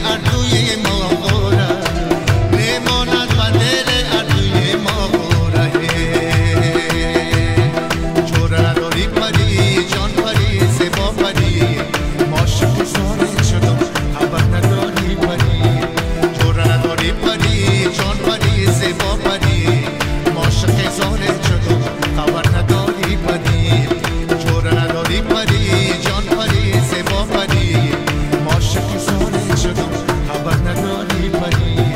اردوی ما خوره نماند و دل اردوی ما خوره چوره نداری پری جان پری زبا پری ماشق زاره شدم خبر نداری پری چوره نداری پری جان پری زبا پری ماشق زاره شدم خبر نداری پری چوره نداری پری جان پری زبا پری عاشق زاره شدم خبر نداری پری